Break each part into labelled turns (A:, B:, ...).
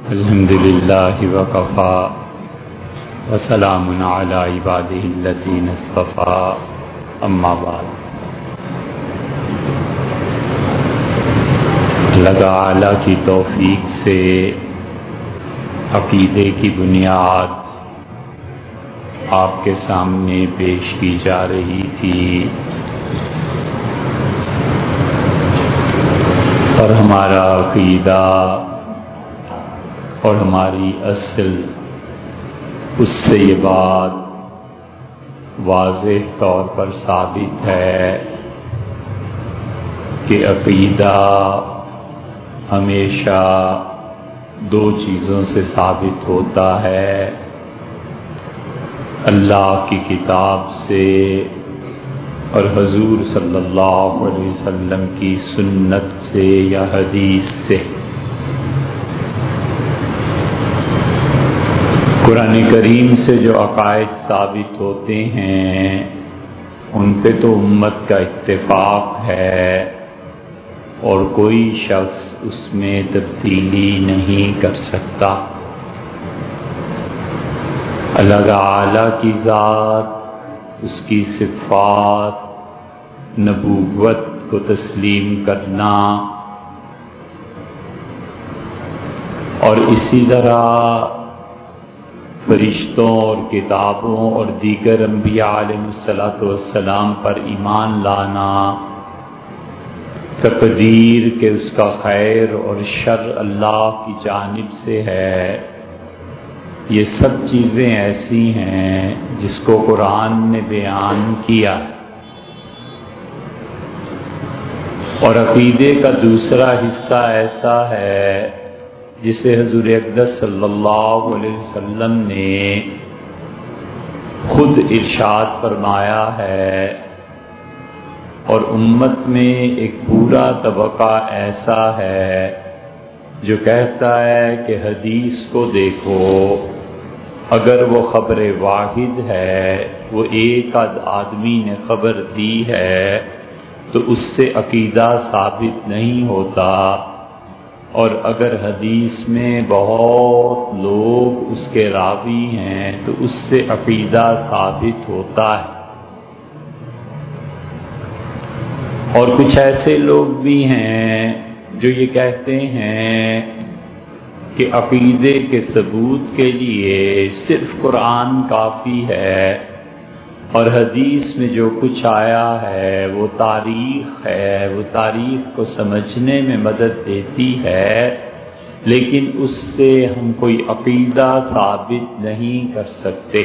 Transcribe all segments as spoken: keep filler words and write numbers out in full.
A: الحمد للہ وکفا وسلام علی عبادہ الذین اصطفی اما بعد۔ اللہ تعالی کی توفیق سے عقیدے کی بنیاد آپ کے سامنے پیش کی جا رہی تھی، اور ہمارا عقیدہ اور ہماری اصل اس سے یہ بات واضح طور پر ثابت ہے کہ عقیدہ ہمیشہ دو چیزوں سے ثابت ہوتا ہے، اللہ کی کتاب سے اور حضور صلی اللہ علیہ وسلم کی سنت سے یا حدیث سے۔ قرآن کریم سے جو عقائد ثابت ہوتے ہیں ان پہ تو امت کا اتفاق ہے اور کوئی شخص اس میں تبدیلی نہیں کر سکتا۔ اللہ تعالی کی ذات، اس کی صفات، نبوت کو تسلیم کرنا، اور اسی طرح فرشتوں اور کتابوں اور دیگر انبیاء علیہ الصلوۃ والسلام پر ایمان لانا، تقدیر کہ اس کا خیر اور شر اللہ کی جانب سے ہے، یہ سب چیزیں ایسی ہیں جس کو قرآن نے بیان کیا ہے۔ اور عقیدے کا دوسرا حصہ ایسا ہے جسے حضور اقدس صلی اللہ علیہ وسلم نے خود ارشاد فرمایا ہے، اور امت میں ایک پورا طبقہ ایسا ہے جو کہتا ہے کہ حدیث کو دیکھو، اگر وہ خبر واحد ہے، وہ ایک آدمی نے خبر دی ہے تو اس سے عقیدہ ثابت نہیں ہوتا، اور اگر حدیث میں بہت لوگ اس کے راوی ہیں تو اس سے عقیدہ ثابت ہوتا ہے۔ اور کچھ ایسے لوگ بھی ہیں جو یہ کہتے ہیں کہ عقیدے کے ثبوت کے لیے صرف قرآن کافی ہے، اور حدیث میں جو کچھ آیا ہے وہ تاریخ ہے، وہ تاریخ کو سمجھنے میں مدد دیتی ہے، لیکن اس سے ہم کوئی عقیدہ ثابت نہیں کر سکتے۔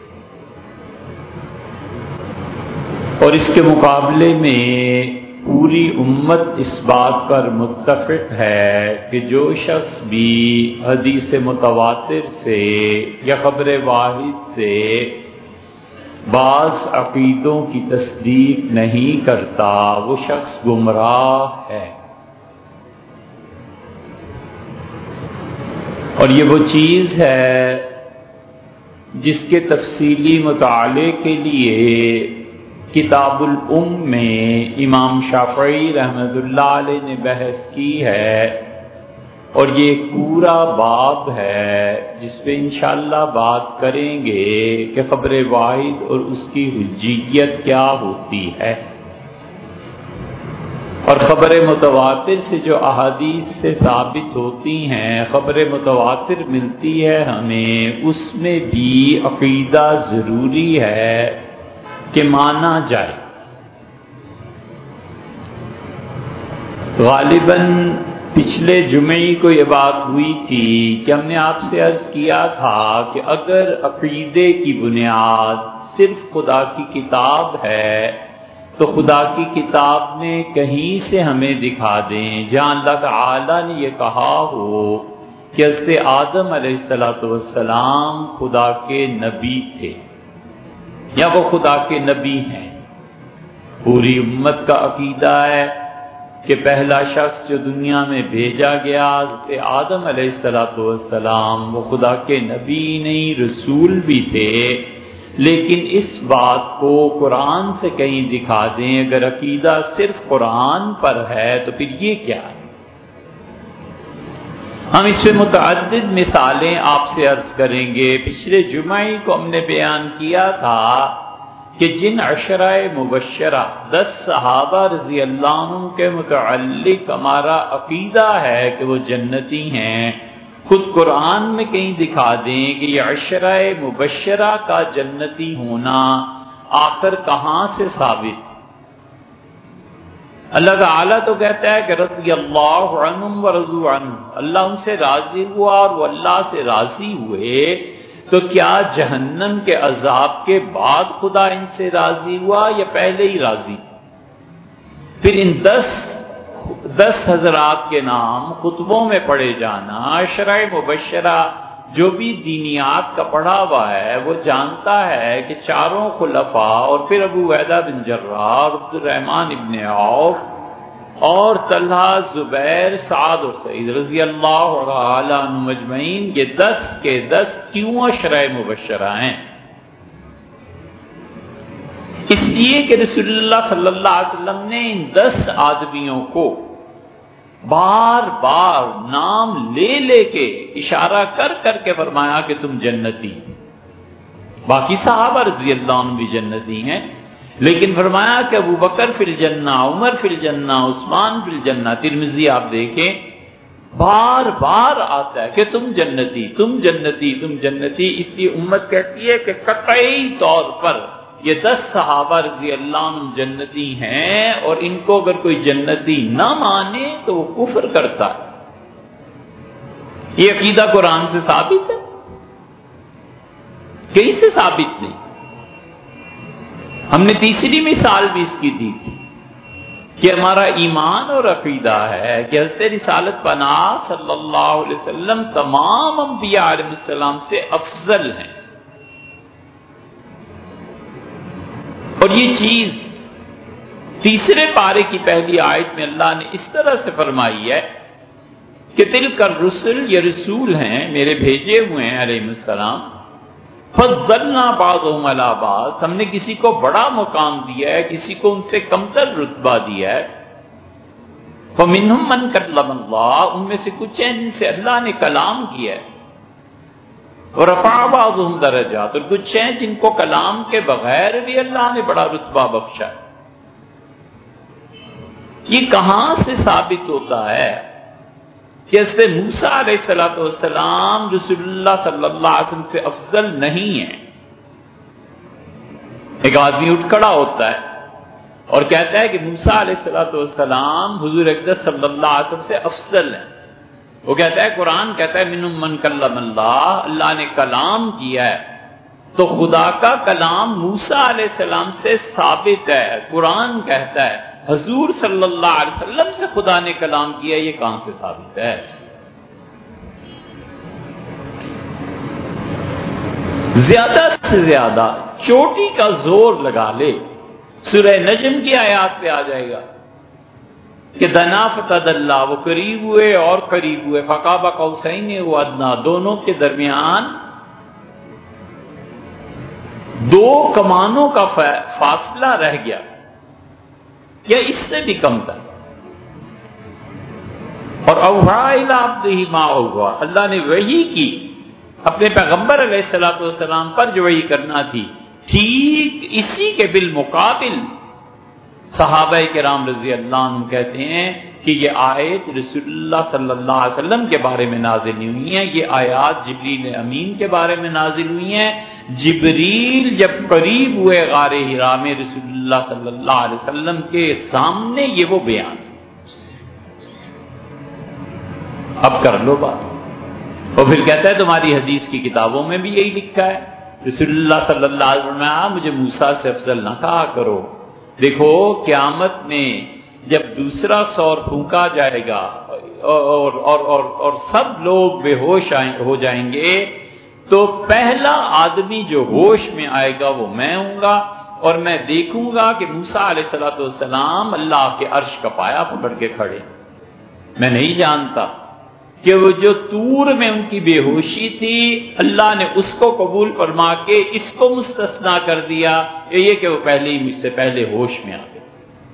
A: اور اس کے مقابلے میں پوری امت اس بات پر متفق ہے کہ جو شخص بھی حدیث متواتر سے یا خبر واحد سے بعض عقیدوں کی تصدیق نہیں کرتا وہ شخص گمراہ ہے۔ اور یہ وہ چیز ہے جس کے تفصیلی مطالعے کے لیے کتاب الام میں امام شافعی رحمۃ اللہ علیہ نے بحث کی ہے، اور یہ ایک پورا باب ہے جس پہ انشاءاللہ بات کریں گے کہ خبر واحد اور اس کی حجیت کیا ہوتی ہے، اور خبر متواتر سے جو احادیث سے ثابت ہوتی ہیں، خبر متواتر ملتی ہے ہمیں، اس میں بھی عقیدہ ضروری ہے کہ مانا جائے۔ غالباً پچھلے جمعے کو یہ بات ہوئی تھی کہ ہم نے آپ سے عرض کیا تھا کہ اگر عقیدے کی بنیاد صرف خدا کی کتاب ہے تو خدا کی کتاب میں کہیں سے ہمیں دکھا دیں جہاں اللہ تعالی نے یہ کہا ہو کہ حضرت آدم علیہ الصلوۃ والسلام خدا کے نبی تھے یا وہ خدا کے نبی ہیں۔ پوری امت کا عقیدہ ہے کہ پہلا شخص جو دنیا میں بھیجا گیا حضرت آدم علیہ الصلوۃ والسلام، وہ خدا کے نبی نہیں رسول بھی تھے، لیکن اس بات کو قرآن سے کہیں دکھا دیں۔ اگر عقیدہ صرف قرآن پر ہے تو پھر یہ کیا ہے؟ ہم اس سے متعدد مثالیں آپ سے عرض کریں گے۔ پچھلے جمعہ کو ہم نے بیان کیا تھا کہ جن عشرہ مبشرہ دس صحابہ رضی اللہ عنہ کے متعلق ہمارا عقیدہ ہے کہ وہ جنتی ہیں، خود قرآن میں کہیں دکھا دیں کہ یہ عشرہ مبشرہ کا جنتی ہونا آخر کہاں سے ثابت؟ اللہ تعالیٰ تو کہتا ہے کہ رضی اللہ عنہم ورضوا عنہ، اللہ ان سے راضی ہوا اور وہ اللہ سے راضی ہوئے، تو کیا جہنم کے عذاب کے بعد خدا ان سے راضی ہوا یا پہلے ہی راضی؟ پھر ان دس دس حضرات کے نام خطبوں میں پڑھے جانا، عشرہ مبشرہ جو بھی دینیات کا پڑھا ہوا ہے وہ جانتا ہے کہ چاروں خلفاء اور پھر ابو عبیدہ بن جراح اور عبد الرحمن ابن عوف اور طلحہ، زبیر، سعد اور سعید رضی اللہ تعالی عنہم اجمعین، یہ دس کے دس کیوں عشرہ مبشرہ ہیں؟ اس لیے کہ رسول اللہ صلی اللہ علیہ وسلم نے ان دس آدمیوں کو بار بار نام لے لے کے اشارہ کر کر کے فرمایا کہ تم جنتی۔ باقی صحابہ رضی اللہ عنہ بھی جنتی ہیں، لیکن فرمایا کہ ابو بکر فی الجنہ، عمر فی الجنہ، عثمان فی الجنہ۔ ترمذی آپ دیکھیں بار بار آتا ہے کہ تم جنتی، تم جنتی، تم جنتی۔ اس لیے امت کہتی ہے کہ قطعی طور پر یہ دس صحابہ رضی اللہ عنہ جنتی ہیں، اور ان کو اگر کوئی جنتی نہ مانے تو وہ کفر کرتا ہے۔ یہ عقیدہ قرآن سے ثابت ہے، کہیں سے ثابت نہیں۔ ہم نے تیسری مثال بھی اس کی دی تھی کہ ہمارا ایمان اور عقیدہ ہے کہ حضرت رسالت پناہ صلی اللہ علیہ وسلم تمام انبیاء علیہ السلام سے افضل ہیں، اور یہ چیز تیسرے پارے کی پہلی آیت میں اللہ نے اس طرح سے فرمائی ہے کہ تلک الرسل، یہ رسول ہیں میرے بھیجے ہوئے ہیں علیہ السلام، فضلنا بعضهم علی بعض، ہم نے کسی کو بڑا مقام دیا ہے، کسی کو ان سے کمتر رتبہ دیا ہے۔ فمنہم من کلم اللہ، ان میں سے کچھ ہیں جن سے اللہ نے کلام کیا ہے، ورفع بعضهم درجات، اور کچھ ہیں جن کو کلام کے بغیر بھی اللہ نے بڑا رتبہ بخشا ہے۔ یہ کہاں سے ثابت ہوتا ہے کہ حضرت موسیٰ علیہ الصلوۃ والسلام رسول اللہ صلی اللہ علیہ وسلم سے افضل نہیں ہیں؟ ایک آدمی اٹھ کھڑا ہوتا ہے اور کہتا ہے کہ موسیٰ علیہ الصلوۃ والسلام حضور اقدس صلی اللہ علیہ وسلم سے افضل ہیں۔ وہ کہتا ہے قرآن کہتا ہے منہم من کلم اللہ، اللہ نے کلام کیا ہے، تو خدا کا کلام موسیٰ علیہ السلام سے ثابت ہے۔ قرآن کہتا ہے حضور صلی اللہ علیہ وسلم سے خدا نے کلام کیا، یہ کہاں سے ثابت ہے؟ زیادہ سے زیادہ چوٹی کا زور لگا لے، سورہ نجم کی آیات پہ آ جائے گا کہ دنا فتدلی، وہ قریب ہوئے اور قریب ہوئے، فقاب قوسین و ادنا، دونوں کے درمیان دو کمانوں کا فاصلہ رہ گیا یا اس سے بھی کم تھا۔ اور اوحا الی عبدہ ما اوحا، اللہ نے وحی کی اپنے پیغمبر علیہ الصلوۃ والسلام پر جو وحی کرنا تھی، ٹھیک اسی کے بالمقابل صحابہ کرام رضی اللہ عنہ کہتے ہیں کہ یہ آیت رسول اللہ صلی اللہ علیہ وسلم کے بارے میں نازل نہیں ہوئی ہیں، یہ آیات جبریل امین کے بارے میں نازل ہوئی ہیں۔ جبریل جب قریب ہوئے غار حرا میں رسول اللہ صلی اللہ علیہ وسلم کے سامنے، یہ وہ بیان، اب کر لو بات۔ اور پھر کہتا ہے تمہاری حدیث کی کتابوں میں بھی یہی لکھا ہے، رسول اللہ صلی اللہ علیہ وسلم نے مجھے موسیٰ سے افضل نہ کہا کرو۔ دیکھو قیامت میں جب دوسرا سور پھونکا جائے گا اور اور اور اور سب لوگ بے ہوش ہو جائیں گے، تو پہلا آدمی جو ہوش میں آئے گا وہ میں ہوں گا، اور میں دیکھوں گا کہ موسیٰ علیہ الصلوۃ والسلام اللہ کے عرش کا پایا پکڑ کے کھڑے۔ میں نہیں جانتا کہ وہ جو طور میں ان کی بے ہوشی تھی، اللہ نے اس کو قبول فرما کے اس کو مستثنا کر دیا، یہ کہ وہ پہلے ہی مجھ سے پہلے ہوش میں آ گئے۔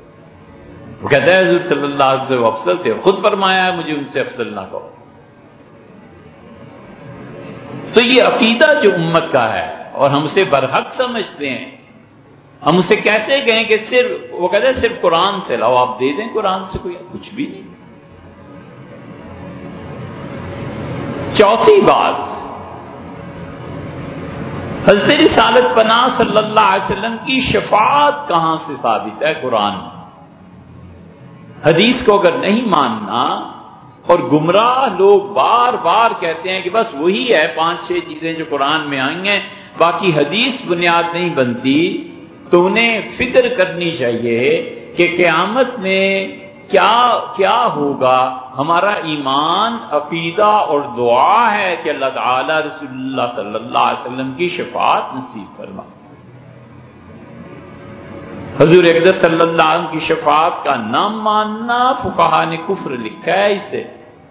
A: وہ کہتا ہے حضور صلی اللہ علیہ وسلم افضل تھے، خود فرمایا ہے مجھے ان سے افضل نہ کہو۔ تو یہ عقیدہ جو امت کا ہے اور ہم اسے برحق سمجھتے ہیں، ہم اسے کیسے کہیں کہ صرف وہ کہتے ہیں صرف قرآن سے لاؤ، آپ دے دیں قرآن سے کوئی کچھ بھی نہیں۔ چوتھی بات، حضرت رسالت پناہ صلی اللہ علیہ وسلم کی شفاعت کہاں سے ثابت ہے؟ قرآن میں۔ حدیث کو اگر نہیں ماننا، اور گمراہ لوگ بار بار کہتے ہیں کہ بس وہی ہے پانچ چھ چیزیں جو قرآن میں آئی ہیں، باقی حدیث بنیاد نہیں بنتی، تو انہیں فکر کرنی چاہیے کہ قیامت میں کیا کیا ہوگا۔ ہمارا ایمان، عقیدہ اور دعا ہے کہ اللہ تعالی رسول اللہ صلی اللہ علیہ وسلم کی شفاعت نصیب فرما۔ حضور اقدس صلی اللہ علیہ وسلم کی شفاعت کا نام ماننا فقہا نے کفر لکھا ہے اسے۔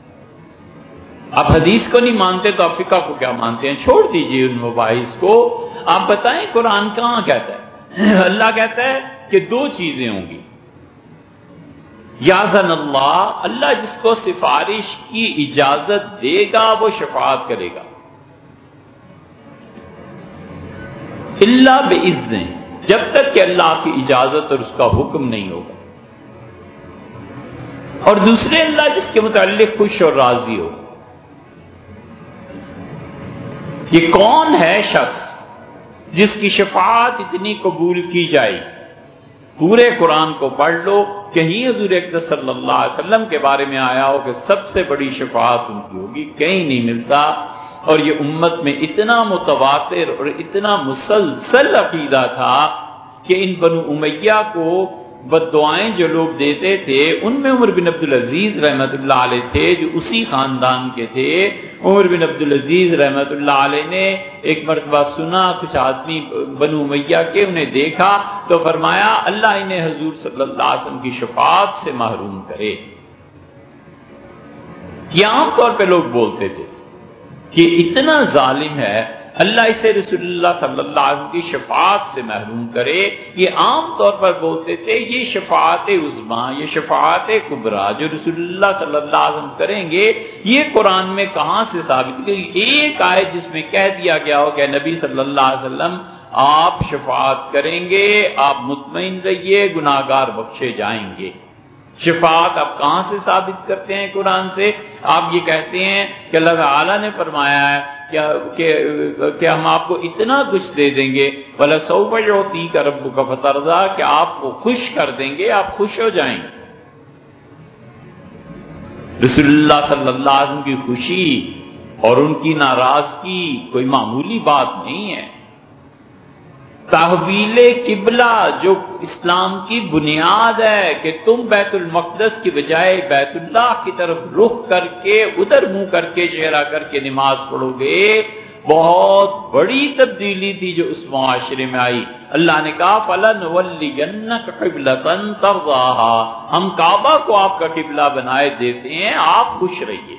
A: آپ حدیث کو نہیں مانتے تو آپ فقہ کو کیا مانتے ہیں؟ چھوڑ دیجئے ان مباحث کو، آپ بتائیں قرآن کہاں کہتا ہے؟ اللہ کہتا ہے کہ دو چیزیں ہوں گی، یاذن اللہ، اللہ جس کو سفارش کی اجازت دے گا وہ شفاعت کرے گا، اللہ باذن، جب تک کہ اللہ کی اجازت اور اس کا حکم نہیں ہوگا، اور دوسرے اللہ جس کے متعلق خوش اور راضی ہو۔ یہ کون ہے شخص جس کی شفاعت اتنی قبول کی جائے؟ پورے قرآن کو پڑھ لو، کہیں حضور اقدس صلی اللہ علیہ وسلم کے بارے میں آیا ہو کہ سب سے بڑی شفاعت ان کی ہوگی، کہیں نہیں ملتا۔ اور یہ امت میں اتنا متواتر اور اتنا مسلسل عقیدہ تھا کہ ان بنو امیہ کو بددعائیں جو لوگ دیتے تھے، ان میں عمر بن عبدالعزیز رحمت اللہ علیہ تھے جو اسی خاندان کے تھے۔ عمر بن عبدالعزیز رحمت اللہ علیہ نے ایک مرتبہ سنا کچھ آدمی بنو امیہ کے، انہیں دیکھا تو فرمایا اللہ انہیں حضور صلی اللہ علیہ وسلم کی شفاعت سے محروم کرے۔ یہ عام طور پہ لوگ بولتے تھے کہ اتنا ظالم ہے، اللہ اسے رسول اللہ صلی اللہ علیہ وسلم کی شفاعت سے محروم کرے۔ یہ عام طور پر بولتے تھے یہ شفاعت عظمیٰ، یہ شفاعت کبریٰ جو رسول اللہ صلی اللہ علیہ وسلم کریں گے، یہ قرآن میں کہاں سے ثابت ہے؟ ایک آیت جس میں کہہ دیا گیا ہو کہ نبی صلی اللہ علیہ وسلم آپ شفاعت کریں گے، آپ مطمئن رہیے، گناہگار بخشے جائیں گے۔ شفاعت آپ کہاں سے ثابت کرتے ہیں قرآن سے؟ آپ یہ کہتے ہیں کہ اللہ تعالیٰ نے فرمایا ہے کہ, کہ, کہ ہم آپ کو اتنا کچھ دے دیں گے، وَلَسَوْفَ يُعْطِيكَ رَبُّكَ فَتَرْضَىٰ، کہ آپ کو خوش کر دیں گے، آپ خوش ہو جائیں گے۔ رسول اللہ صلی اللہ علیہ وسلم کی خوشی اور ان کی ناراضگی کوئی معمولی بات نہیں ہے۔ تحویل قبلہ جو اسلام کی بنیاد ہے کہ تم بیت المقدس کی بجائے بیت اللہ کی طرف رخ کر کے ادھر منہ کر کے چہرہ کر کے نماز پڑھو گے، بہت بڑی تبدیلی تھی جو اس معاشرے میں آئی۔ اللہ نے کہا فَلَنُوَلِّيَنَّكَ قِبْلَةً تَرْضَاهَا، ہم کعبہ کو آپ کا قبلہ بنائے دیتے ہیں، آپ خوش رہیے۔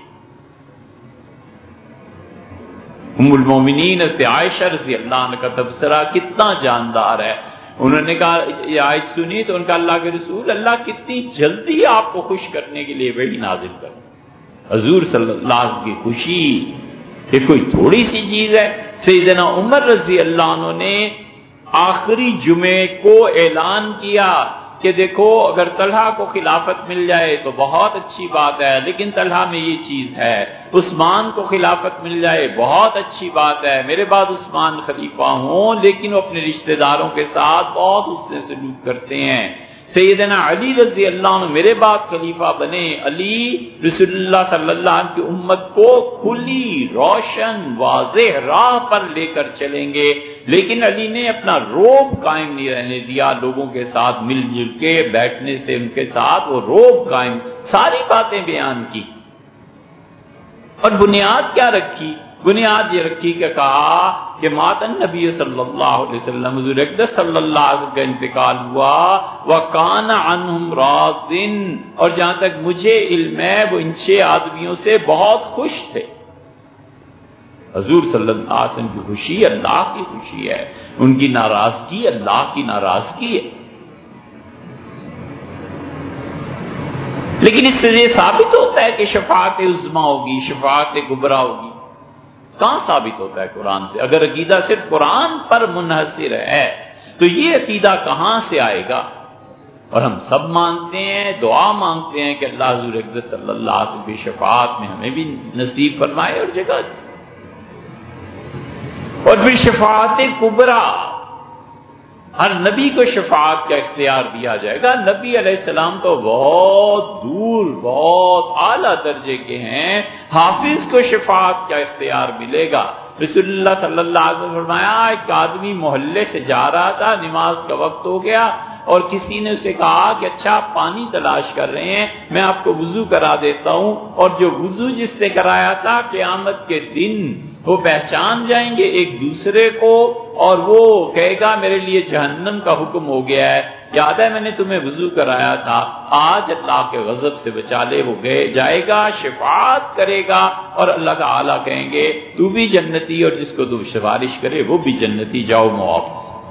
A: ام المومنین حضرت عائشہ رضی اللہ عنہ کا تبصرہ کتنا جاندار ہے۔ انہوں نے کہا یہ آیت سنی تو ان کا اللہ کے رسول، اللہ کتنی جلدی آپ کو خوش کرنے کے لیے وحی نازل کر۔ حضور صلی اللہ علیہ وسلم کی خوشی یہ کوئی تھوڑی سی چیز ہے۔ سیدنا عمر رضی اللہ عنہ نے آخری جمعے کو اعلان کیا کہ دیکھو اگر طلحہ کو خلافت مل جائے تو بہت اچھی بات ہے، لیکن طلحہ میں یہ چیز ہے، عثمان کو خلافت مل جائے بہت اچھی بات ہے، میرے بعد عثمان خلیفہ ہوں، لیکن وہ اپنے رشتہ داروں کے ساتھ بہت حسن سلوک کرتے ہیں۔ سیدنا علی رضی اللہ عنہ میرے بعد خلیفہ بنے، علی رسول اللہ صلی اللہ علیہ وسلم کی امت کو کھلی روشن واضح راہ پر لے کر چلیں گے، لیکن علی نے اپنا روب قائم نہیں رہنے دیا، لوگوں کے ساتھ مل جل کے بیٹھنے سے ان کے ساتھ وہ روب قائم، ساری باتیں بیان کی۔ اور بنیاد کیا رکھی؟ بنیاد یہ رکھی کہ کہا کہ مات النبی صلی اللہ علیہ وسلم، حضور اقدس صلی اللہ علیہ وسلم کا انتقال ہوا، وَكَانَ عَنْهُمْ رَاضٍ، اور جہاں تک مجھے علم ہے وہ ان چھ آدمیوں سے بہت خوش تھے۔ حضور صلی اللہ علیہ وسلم کی خوشی اللہ کی خوشی ہے، ان کی ناراضگی اللہ کی ناراضگی ہے۔ لیکن اس سے یہ ثابت ہوتا ہے کہ شفاعت عظمیٰ ہوگی، شفاعت کبریٰ ہوگی۔ کہاں ثابت ہوتا ہے قرآن سے؟ اگر عقیدہ صرف قرآن پر منحصر ہے تو یہ عقیدہ کہاں سے آئے گا؟ اور ہم سب مانتے ہیں، دعا مانگتے ہیں کہ اللہ حضور اقدس صلی اللہ علیہ وسلم کی شفاعت میں ہمیں بھی نصیب فرمائے اور جگہ دے۔ اور پھر شفاعت کبریٰ، ہر نبی کو شفاعت کا اختیار دیا جائے گا۔ نبی علیہ السلام تو بہت دور، بہت اعلیٰ درجے کے ہیں، حافظ کو شفاعت کا اختیار ملے گا۔ رسول اللہ صلی اللہ علیہ وسلم نے فرمایا، ایک آدمی محلے سے جا رہا تھا، نماز کا وقت ہو گیا اور کسی نے اسے کہا کہ اچھا آپ پانی تلاش کر رہے ہیں، میں آپ کو وضو کرا دیتا ہوں، اور جو وضو جس نے کرایا تھا قیامت کے دن وہ پہچان جائیں گے ایک دوسرے کو، اور وہ کہے گا میرے لیے جہنم کا حکم ہو گیا ہے، یاد ہے میں نے تمہیں وضو کرایا تھا، آج اللہ کے غضب سے بچا لے۔ وہ گئے جائے گا، شفاعت کرے گا، اور اللہ تعالیٰ کہیں گے تو بھی جنتی، اور جس کو تو سفارش کرے وہ بھی جنتی، جاؤ معاف۔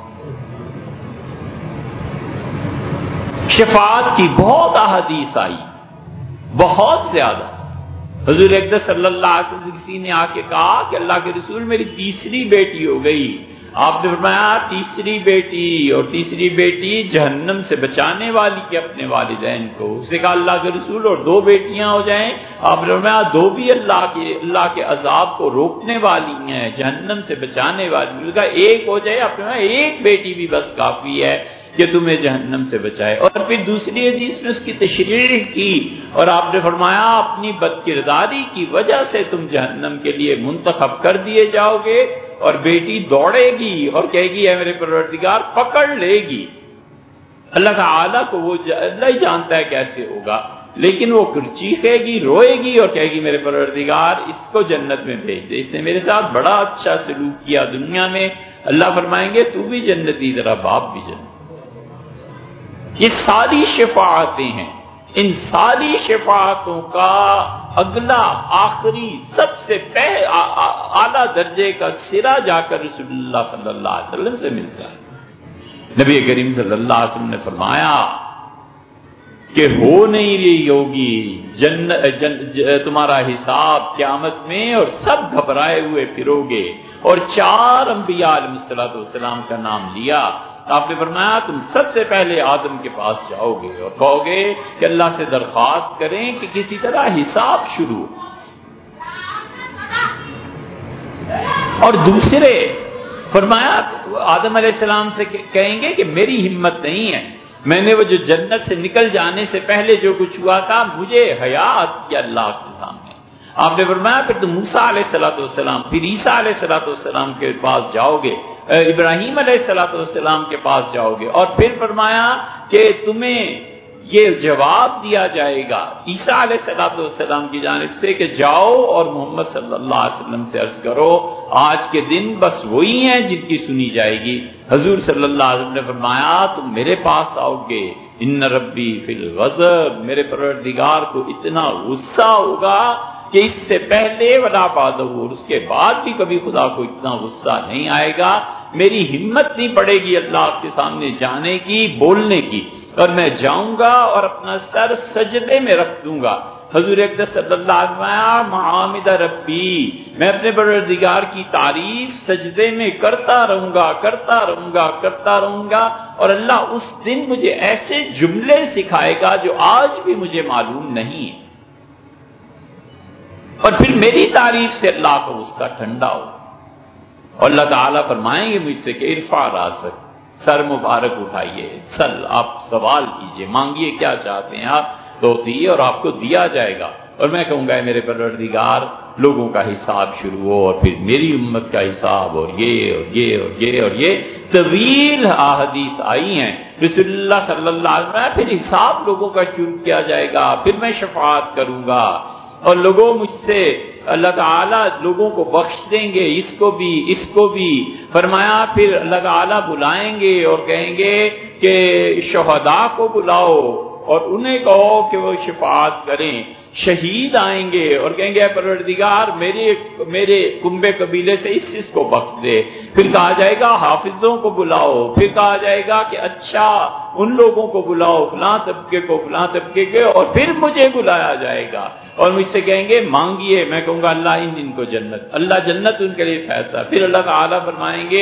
A: شفاعت کی بہت احادیث آئی، بہت زیادہ۔ حضور اقدس صلی اللہ علیہ وسلم سے کسی نے آ کے کہا کہ اللہ کے رسول میری تیسری بیٹی ہو گئی، آپ نے فرمایا تیسری بیٹی، اور تیسری بیٹی جہنم سے بچانے والی کے اپنے والدین کو۔ اسے کہا اللہ کے رسول اور دو بیٹیاں ہو جائیں، آپ نے فرمایا دو بھی اللہ کے اللہ کے عذاب کو روکنے والی ہیں، جہنم سے بچانے والی۔ نے کہا ایک ہو جائے، آپ نے فرمایا ایک بیٹی بھی بس کافی ہے کہ تمہیں جہنم سے بچائے۔ اور پھر دوسری حدیث میں اس کی تشریح کی، اور آپ نے فرمایا اپنی بدکرداری کی وجہ سے تم جہنم کے لیے منتخب کر دیے جاؤ گے، اور بیٹی دوڑے گی اور کہے گی اے میرے پروردگار، پکڑ لے گی۔ اللہ تعالیٰ کو وہ اللہ ہی جانتا ہے کیسے ہوگا، لیکن وہ چیخے گی، روئے گی اور کہے گی میرے پروردگار اس کو جنت میں بھیج دے، اس نے میرے ساتھ بڑا اچھا سلوک کیا دنیا میں۔ اللہ فرمائیں گے تو بھی جنتی، تیرا باپ بھی جنتی۔ یہ ساری شفاعتیں ہیں، ان ساری شفاعتوں کا اگلا آخری سب سے اعلیٰ درجے کا سرا جا کر رسول اللہ صلی اللہ علیہ وسلم سے ملتا ہے۔ نبی کریم صلی اللہ علیہ وسلم نے فرمایا کہ ہو نہیں رہی ہوگی جن, جن, تمہارا حساب قیامت میں، اور سب گھبرائے ہوئے پھرو گے، اور چار انبیاء علیہ الصلوۃ والسلام کا نام لیا۔ آپ نے فرمایا تم سب سے پہلے آدم کے پاس جاؤ گے اور کہو گے کہ اللہ سے درخواست کریں کہ کسی طرح حساب شروع، اور دوسرے فرمایا آدم علیہ السلام سے کہیں گے کہ میری ہمت نہیں ہے، میں نے وہ جو جنت سے نکل جانے سے پہلے جو کچھ ہوا تھا مجھے حیات کیا اللہ کے سامنے۔ آپ نے فرمایا پھر تم موسیٰ علیہ الصلوۃ والسلام، پھر عیسیٰ علیہ الصلوۃ والسلام کے پاس جاؤ گے، ابراہیم علیہ الصلوۃ والسلام کے پاس جاؤ گے، اور پھر فرمایا کہ تمہیں یہ جواب دیا جائے گا عیسیٰ علیہ الصلوۃ والسلام کی جانب سے کہ جاؤ اور محمد صلی اللہ علیہ وسلم سے عرض کرو آج کے دن بس وہی ہیں جن کی سنی جائے گی۔ حضور صلی اللہ علیہ وسلم نے فرمایا تم میرے پاس آؤ گے، ان ربی فی الغضب، میرے پروردگار کو اتنا غصہ ہوگا کہ اس سے پہلے ولا بعد، اور اس کے بعد بھی کبھی خدا کو اتنا غصہ نہیں آئے گا۔ میری ہمت نہیں پڑے گی اللہ کے سامنے جانے کی، بولنے کی، اور میں جاؤں گا اور اپنا سر سجدے میں رکھ دوں گا۔ حضور اقدس صلی اللہ علیہ وسلم محامد ربی، میں اپنے پروردگار کی تعریف سجدے میں کرتا رہوں گا کرتا رہوں گا کرتا رہوں گا اور اللہ اس دن مجھے ایسے جملے سکھائے گا جو آج بھی مجھے معلوم نہیں ہے، اور پھر میری تعریف سے اللہ کا غصہ ٹھنڈا ہو، اور اللہ تعالیٰ فرمائیں گے مجھ سے کہ ارفع راسک، سر مبارک اٹھائیے، سل آپ سوال کیجئے، مانگیے کیا چاہتے ہیں آپ تو دیے اور آپ کو دیا جائے گا۔ اور میں کہوں گا میرے پروردگار لوگوں کا حساب شروع ہو، اور پھر میری امت کا حساب، اور یہ اور یہ اور یہ اور یہ طویل احادیث آئی ہیں رسول اللہ صلی اللہ علیہ وسلم، پھر حساب لوگوں کا شروع کیا جائے گا، پھر میں شفاعت کروں گا اور لوگوں مجھ سے اللہ تعالیٰ لوگوں کو بخش دیں گے، اس کو بھی اس کو بھی۔ فرمایا پھر اللہ تعالیٰ بلائیں گے اور کہیں گے کہ شہداء کو بلاؤ اور انہیں کہو کہ وہ شفاعت کریں۔ شہید آئیں گے اور کہیں گے اے پروردگار میرے میرے کنبے قبیلے سے اس اس کو بخش دے۔ پھر کہا جائے گا حافظوں کو بلاؤ، پھر کہا جائے گا کہ اچھا ان لوگوں کو بلاؤ فلاں طبقے کو فلاں طبقے کے، اور پھر مجھے بلایا جائے گا اور مجھ سے کہیں گے مانگیے، میں کہوں گا اللہ ان ان کو جنت، اللہ جنت ان کے لیے فیصلہ۔ پھر اللہ تعالیٰ فرمائیں گے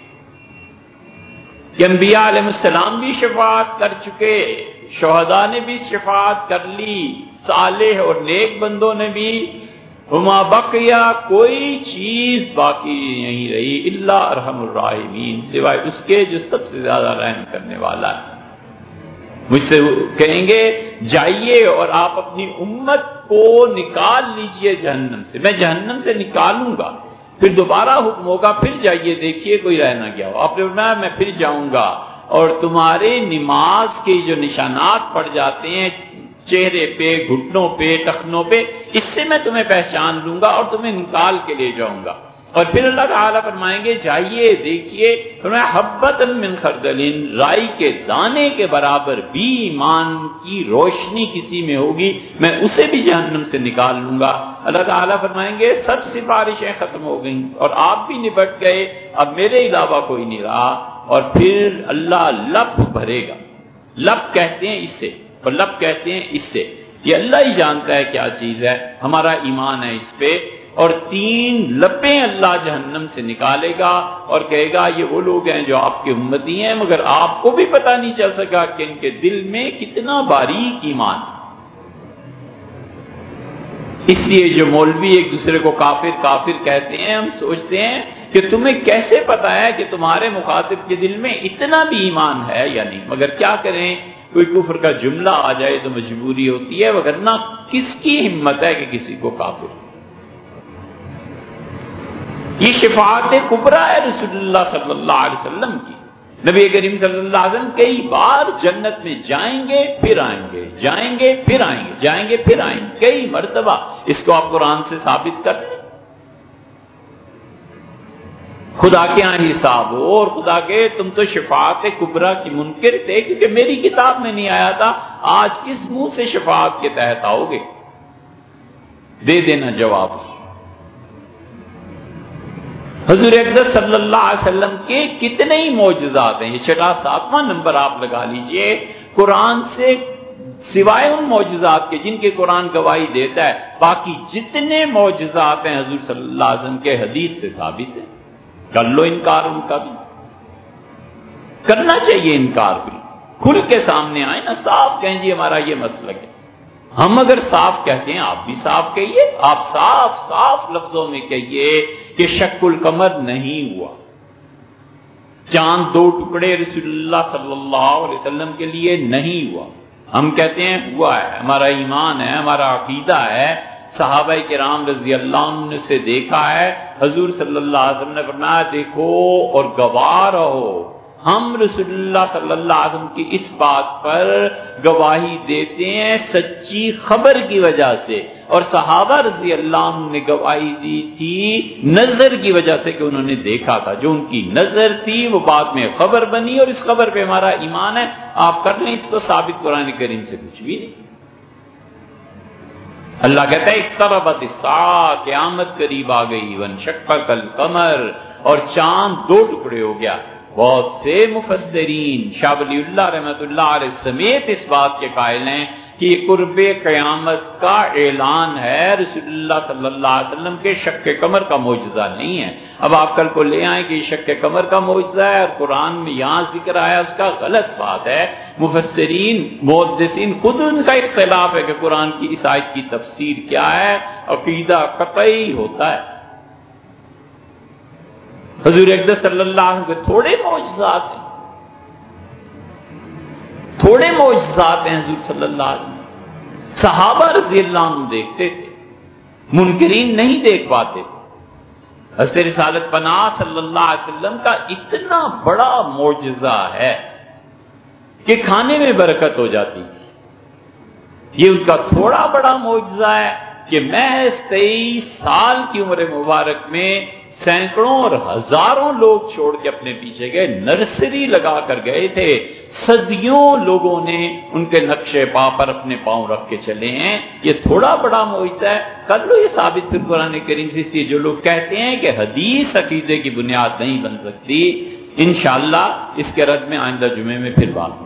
A: کہ انبیاء علیہ السلام بھی شفاعت کر چکے، شہداء نے بھی شفاعت کر لی، صالح اور نیک بندوں نے بھی، وما بقیہ کوئی چیز باقی نہیں رہی الا ارحم الراحمین، سوائے اس کے جو سب سے زیادہ رحم کرنے والا ہے۔ مجھ سے کہیں گے جائیے اور آپ اپنی امت کو نکال لیجئے جہنم سے، میں جہنم سے نکالوں گا، پھر دوبارہ حکم ہوگا پھر جائیے دیکھیے کوئی رہ نہ گیا ہو۔ آپ نے فرمایا میں پھر جاؤں گا اور تمہارے نماز کے جو نشانات پڑ جاتے ہیں چہرے پہ، گھٹنوں پہ، ٹخنوں پہ، اس سے میں تمہیں پہچان لوں گا اور تمہیں نکال کے لے جاؤں گا۔ اور پھر اللہ تعالیٰ فرمائیں گے جائیے دیکھیے، فرمایا حبۃ من خردل، رائی کے دانے کے برابر بھی ایمان کی روشنی کسی میں ہوگی، میں اسے بھی جہنم سے نکال لوں گا۔ اللہ تعالیٰ فرمائیں گے سب سفارشیں ختم ہو گئیں اور آپ بھی نبٹ گئے، اب میرے علاوہ کوئی نہیں رہا۔ اور پھر اللہ لب بھرے گا، لب کہتے ہیں اس سے اور لب کہتے ہیں اس سے، یہ اللہ ہی جانتا ہے کیا چیز ہے، ہمارا ایمان ہے اس پہ۔ اور تین لپیں اللہ جہنم سے نکالے گا اور کہے گا یہ وہ لوگ ہیں جو آپ کے امتی ہیں، مگر آپ کو بھی پتہ نہیں چل سکا کہ ان کے دل میں کتنا باریک ایمان ہے۔ اس لیے جو مولوی ایک دوسرے کو کافر کافر کہتے ہیں، ہم سوچتے ہیں کہ تمہیں کیسے پتا ہے کہ تمہارے مخاطب کے دل میں اتنا بھی ایمان ہے یا نہیں، مگر کیا کریں، کوئی کفر کا جملہ آ جائے تو مجبوری ہوتی ہے، وگرنہ کس کی ہمت ہے کہ کسی کو کافر۔ یہ شفاعت کبریٰ ہے رسول اللہ صلی اللہ علیہ وسلم کی۔ نبی کریم صلی اللہ علیہ وسلم کئی بار جنت میں جائیں گے پھر آئیں گے، جائیں گے پھر آئیں گے، جائیں گے پھر آئیں گے، کئی مرتبہ۔ اس کو آپ قرآن سے ثابت کر لیں۔ خدا کے ہاں حساب ہو اور خدا کے تم تو شفاعت کبریٰ کی منکر تھے کیونکہ میری کتاب میں نہیں آیا تھا، آج کس منہ سے شفاعت کے تحت آؤ گے؟ دے دینا جواب۔ حضور اقدس صلی اللہ علیہ وسلم کے کتنے ہی معجزات ہیں، یہ چھٹا ساتواں نمبر آپ لگا لیجئے۔ قرآن سے سوائے ان معجزات کے جن کے قرآن گواہی دیتا ہے، باقی جتنے معجزات ہیں حضور صلی اللہ علیہ وسلم کے حدیث سے ثابت ہیں۔ کر لو انکار ان کا بھی، کرنا چاہیے انکار بھی، کھل کے سامنے آئے نا، صاف کہیں جی ہمارا یہ مسلک ہے۔ ہم اگر صاف کہتے ہیں آپ بھی صاف کہیے، آپ صاف صاف لفظوں میں کہیے کہ شق القمر نہیں ہوا، چاند دو ٹکڑے رسول اللہ صلی اللہ علیہ وسلم کے لیے نہیں ہوا، ہم کہتے ہیں ہوا ہے، ہمارا ایمان ہے، ہمارا عقیدہ ہے، صحابہ کرام رضی اللہ عنہ نے سے دیکھا ہے، حضور صلی اللہ علیہ وسلم نے فرمایا دیکھو اور گواہ رہو۔ ہم رسول اللہ صلی اللہ علیہ وسلم کی اس بات پر گواہی دیتے ہیں سچی خبر کی وجہ سے، اور صحابہ رضی اللہ عنہ نے گواہی دی تھی نظر کی وجہ سے کہ انہوں نے دیکھا تھا، جو ان کی نظر تھی وہ بعد میں خبر بنی، اور اس خبر پہ ہمارا ایمان ہے۔ آپ کر لیں اس کو ثابت، قرآن کریم سے کچھ بھی نہیں۔ اللہ کہتا ہے اقتربت الساعہ، قیامت قریب آ گئی، وانشق القمر، اور چاند دو ٹکڑے ہو گیا۔ بہت سے مفسرین شاہ ولی اللہ رحمۃ اللہ علیہ سمیت اس بات کے قائل ہیں کہ یہ قرب قیامت کا اعلان ہے، رسول اللہ صلی اللہ علیہ وسلم کے شق قمر کا معجزہ نہیں ہے۔ اب آپ کل کو لے آئیں کہ یہ شق قمر کا معجزہ ہے اور قرآن میں یہاں ذکر آیا، اس کا غلط بات ہے۔ مفسرین محدثین خود ان کا اختلاف ہے کہ قرآن کی اس آیت کی تفسیر کیا ہے، عقیدہ قطعی ہوتا ہے۔ حضور اقدس صلی اللہ علیہ وسلم کے تھوڑے معجزات ہیں، تھوڑے معجزات ہیں حضور صلی اللہ علیہ وسلم، صحابہ رضی اللہ عنہ دیکھتے تھے، منکرین نہیں دیکھ پاتے تھے۔ حضرت رسالت پناہ صلی اللہ علیہ وسلم کا اتنا بڑا معجزہ ہے کہ کھانے میں برکت ہو جاتی تھی، یہ ان کا تھوڑا بڑا معجزہ ہے کہ محض تیئیس سال کی عمر مبارک میں سینکڑوں اور ہزاروں لوگ چھوڑ کے اپنے پیچھے گئے، نرسری لگا کر گئے تھے، صدیوں لوگوں نے ان کے نقشے پا پر اپنے پاؤں رکھ کے چلے ہیں، یہ تھوڑا بڑا معجزہ ہے۔ کر لو یہ ثابت پھر قرآن کریم سے۔ اس لیے جو لوگ کہتے ہیں کہ حدیث عقیدے کی بنیاد نہیں بن سکتی، انشاءاللہ اس کے رد میں آئندہ جمعے میں پھر بات